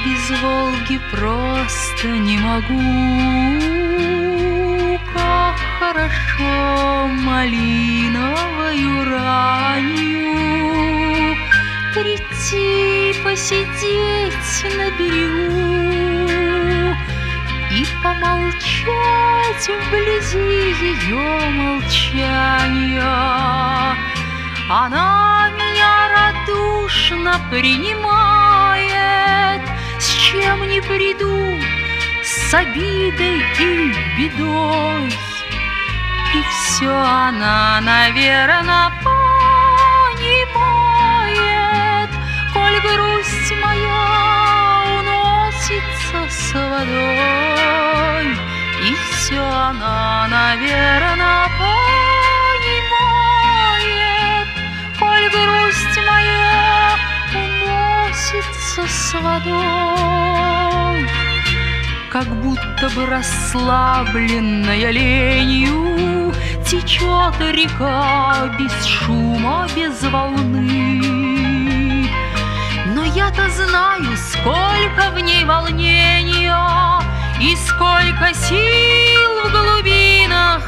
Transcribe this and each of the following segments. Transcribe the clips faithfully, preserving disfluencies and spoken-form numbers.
без Волги просто не могу. Как хорошо малиновою ранью прийти посидеть на берегу и помолчать вблизи ее молчания. Она меня радушно принимает, с чем не приду, с обидой и бедой. И все она, наверно, понимает, коль грусть моя уносится с водой. И все она, наверно, понимает, коль грусть моя уносится с водой. Как будто бы расслабленная ленью течет река без шума, без волны. Но я-то знаю, сколько в ней волнения и сколько сил в глубинах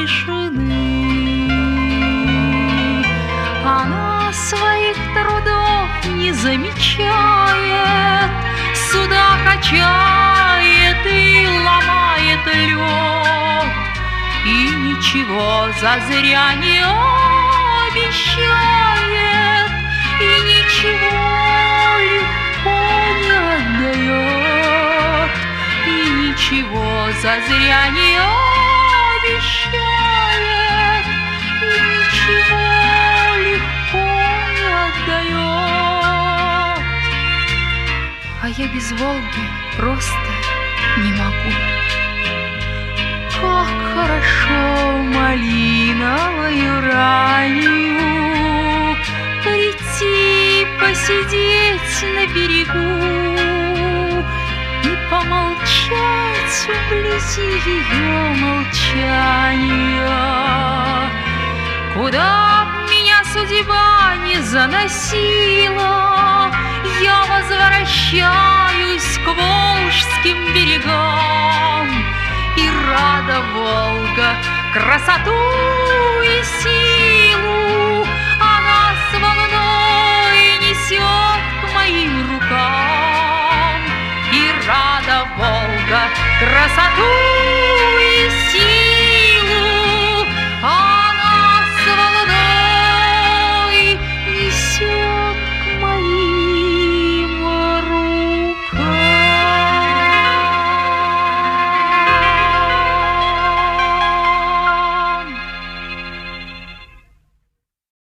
тишины. Она своих трудов не замечает, суда качает и ломает лед, и ничего зазря не обещает, и ничего легко не отдает, и ничего зазря не обещает, и ничего легко не отдает. А я без Волги просто не могу. Как хорошо малиновою ранью прийти посидеть на берегу и помолчать вблизи ее молчания. Куда б меня судьба не заносила, я возвращаюсь к волжским берегам. И рада Волга красоту и силу она с волной несет к моим рукам.